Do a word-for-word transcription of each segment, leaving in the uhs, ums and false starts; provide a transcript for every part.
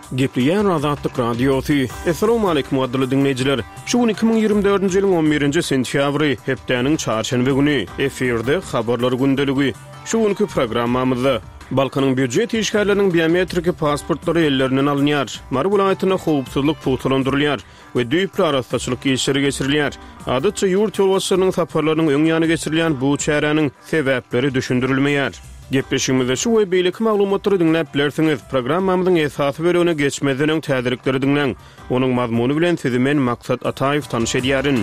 Gepliyen Azatlyk Radiosu. Assalamu alaykum adly dinleyijiler. Şu iki bin ýygrimi dördünji ýylyň on birinji sentýabry hepdeniň çarşanby güni efirde habarlar gündeligi. Şu günkü programmamyzda Balkanyň büdjet işgärleriniň biometrik pasportlary ellerinden alınýar. Mar welaýatyna howpsuzlyk putulandyrylýar we düýpli araççylyk işleri geçirilýär. Adatça ýurt ýolbaşçylarynyň saparlarynyň öň ýany geçirilýän bu çäräniň sebäpleri düşündirilmeýär. Gepleşigimizde şu we beýleki maglumatlary dinläp bilersiňiz. Programmamyzyň esasy bölügine geçmeden öň täzirlikleri dinleň. Onuň mazmuny bilen sizi men Maksat Ataýew tanyş edýärin.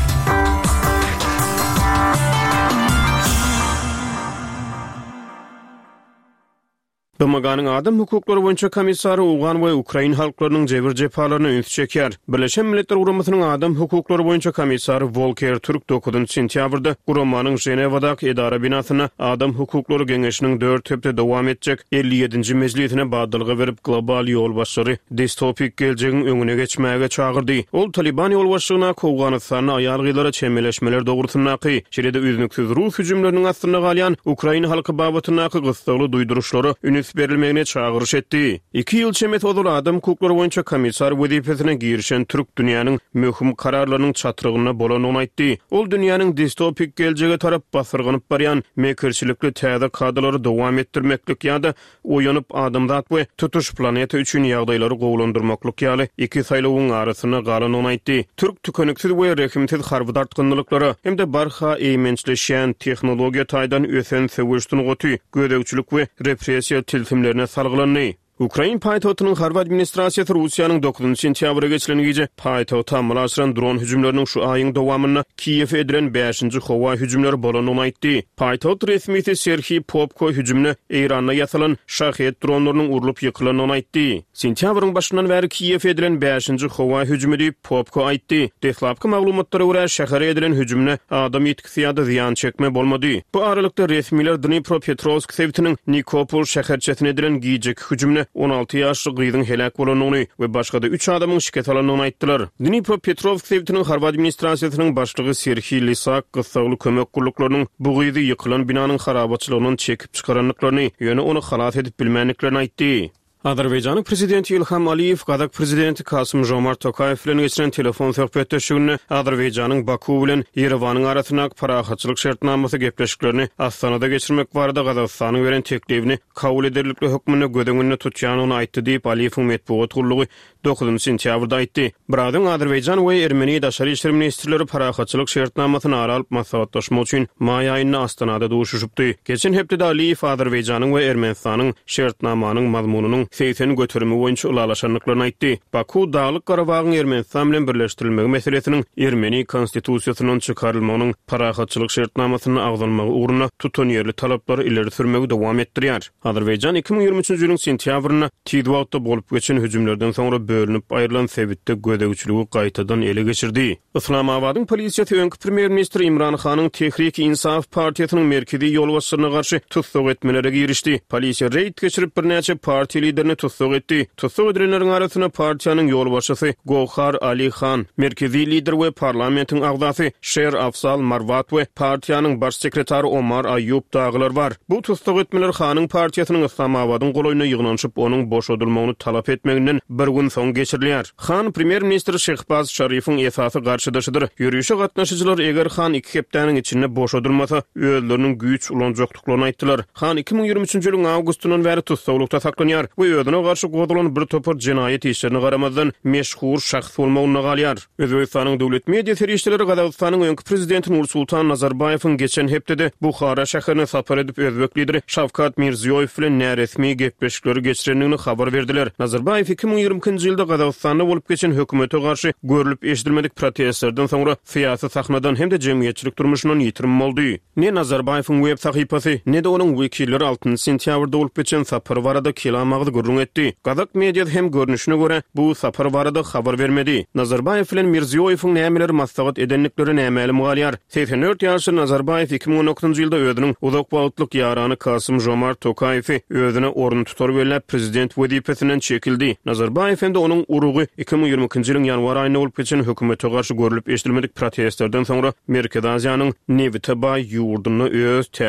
B M G'nyň Adam Hukuklary boýunça komissary Ugan we Ukraina halklarynyň jebir jepalaryny üns çekýär. Birleşen Milletler Guramasynyň Adam Hukuklary boýunça komissary Volker Türk dokuzynjy sentýabrda Guramanyň Ženewadaky edara binasyna Adam Hukuklary Geňeşiniň dört hepde dowam etjek elli ýedinji mejlisine badylgy berip global ýolbaşçy distopik geljegiň öňüne geçmäge çagyrdy. Ol Taliban ýolbaşçylygyna Awganystany aýal gylara çemeleşmeler dogrusundaky, şeride üznüksiz Rus hüjümleriniň astyna galýan Ukraina halky babatynaky gysgaly duýduruşlary berilmegine çağırış etdi. iki ýyl çemet odur Adam Hukuklary boýunça komissar wezipesine girişen Türk dünýäniň möhüm kararlarynyň çatrygyna bolanyny aýtdy. Ol dünýäniň distopik geljege tarap basyrgynyp barýan mekerçilikli täze kadrlary dowam etdirmeklik ýa-da oýanyp adamzat we tutuş planeta üçin ýagdaýlary gowlandyrmaklyk ýaly iki saýlawyň arasyna galanyny aýtdy. Türk tükönüksiz we rehimsiz harby dartgynlylykları hem-de barha eýmençleşen tehnologiýa taýdan ösen söwüşdüň goty, gödäwçilik we repressiýa filmlerine salgılanny. Ukraina paýtagynyň harby administrasiýasy Russiýanyň dokuzynjy sentýabra geçilen gece paýtagda amalaşylan dron hüjümleriniň şu aýyň dowamyna Kiýew edilen beşinji howa hüjümleri bolanyny aýtdy. Paýtag resmisi Serhiy Popko hüjümini Iranda ýasalan şahet dronlarynyň urulyp ýykylanyny aýtdy. Sentýabryň başyndan bäri Kiýew edilen beşinji howa hüjümi diýip Popko aýtdy. Deslapky maglumatlara görä şäher edilen hüjümne adam ýetkisi ýa-da ziýan çekme bolmady. Bu aralykda resmiler Dnipropetrovsk sewtiniň Nikopol şäherçesine edilen giýjek hüjümni on alty ýaşly gyzyň helak bolanyny we başga da üç adamyň şiket alanyny aýtdylar. Dnipropetrovsk sewtiniň harby administrasiýasynyň başlygy Serhiy Lysak gysgaly kömek guruluklarynyň bu gyzy ýykylan binanyň harabatçylygyny çekip çykaranlyklaryny ýöne onu halat edip bilmänliklerini aýtdy. Azerbaýjanyň prezidenti Ilham Aliýew Kazak prezidenti Kasym-Jomart Tokayew bilen geçiren telefon söhbetdeşiginde Azerbaýjanyň Baku bilen Yerewanyň arasyna parahatçylyk şertnamasy gepleşiklerini Astanada geçirmek barada Gazagystanyň beren teklifini kabul ederlikli hökmüne gödeňini tutýanyny aýtdy diýip Aliýewiň medpuat gurulugy dokuzynjy sentýabrda aýtdy. Biradyň Azerbaýjan we Ermeni daşary işler ministrleri parahatçylyk şertnamasyny aralyp maslahatlaşmak üçin maý aýyna Astanada duşuşupdy. Geçen hepde Aliýew Azerbaýjanyň we Ermenistanyň şertnamanyň mazmunynyň seysen götürümi boýunça ulalaşanlyklaryny aýtdy. Baku Daglyk Garabagyň Ermenistan bilen birleşdirilmegi meselesiniň Ermeni konstitusiýasynyň çykarylmagynyň parahatçylyk şertnamasyny agzalmagy ugruna tutan ýerli talaplary ileri sürmegi dowam etdirýär. Azerbaýjan iki bin ýygrimi üçinji ýylyň sentýabryna Tidwagtda bolup geçen hüjümlerden soňra bölünip aýrylan sebitde gödäwçiligi gaýtadan ele geçirdi. Islamabadyň polisiýasy öňkü premier ministr Imran Khanyň Tehrik-i-Insaf partiýasynyň merkezi ýolbaşçylygyna garşy tutsuk etmelere girişdi. Polisiýa reýd geçirip bir näçe parti liderini tutsuk etdi. Tutsuk edilenleriň arasyna partiýanyň ýolbaşçysy Gowhar Ali Khan, merkezi lider we parlamentiň agzasy Sher Afzal Marvat we partiýanyň baş sekretary Omar Ayyub daglar bar. Bu tutsuk etmeler Khanyň partiýasynyň Islamabadyň golaýyna ýygnanyşyp onuň boşadylmagyny talap etmeginden bir gün soň geçirilýär. Khan premier ministr Şehbaz Şarifiň esasy garşydaşydyr. Ýürüýüşe gatnaşyjylar eger Khan iki hepdeniň içinde boşadylmasa özleriniň güýç ulanjakdyklaryny aýtdylar. Khan iki bin ýygrimi üçinji ýylyň awgustundan bäri tutsuklikda saklanýar we özüne garşy godulan bir topar jenaýet işlerini garamazdan meşhur şahs bolmagyna galýar. Özbekistanyň dowlet media serişçileri Gazagystanyň öňkü prezidenti Nursultan Nazarbayewiň geçen hepdede Bukhara şäherine sapar edip özbek lideri Şavkat Mirziýoýew bilen näresmi gepleşikleri geçirenligini habar berdiler. Nazarbayew iki bin ýygrimi-nji ýylda Gazagystanda bolup geçen hökümete garşy görülip eşdilmedik protestlerden soňra syýasy sahnadan hem-de jemgyýetçilik durmuşyndan ýitirim boldy. Ne Nazarbayewiň web sahypasy, ne de onuň wekilleri altyncy sentýabrda bolup geçen sapar barada kelamagy gurrun etdi. Gazak mediýa hem görnüşine göre bu sapar barada habar bermedi. Nazarbayew bilen Mirziýoýewiň nämeleri maslahat edenlikleri nämäli galýar. seksen dört ýaşly Nazarbayew iki bin on dokuzynjy ýylda özüniň uzak wagtlyk ýarany Kasym-Jomart Tokayewi özüne orun tutar welä prezident wezipesinden çekildi. Nazarbayew hem de onuň urugy iki bin ýygrimi-nji ýylyň ýanwar aýyna bolup geçen hökümete garşy görülip eşdilmedik protestlerden soňra Merkez Aziýanyň Nevitebay ýurduny öz